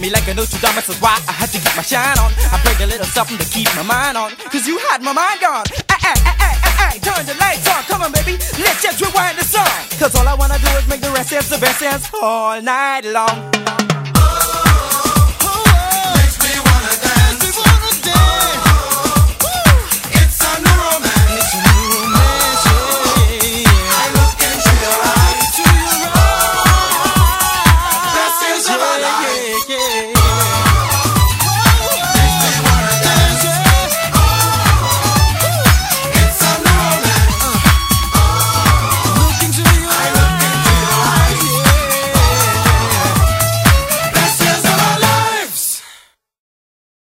me like a Notre Dame, that's why I had to get my shine on. I bring a little something to keep my mind on, cause you had my mind gone. Turn the lights on, come on baby, let's just rewind the song. Cause all I wanna do is make the rest dance, the best dance all night long.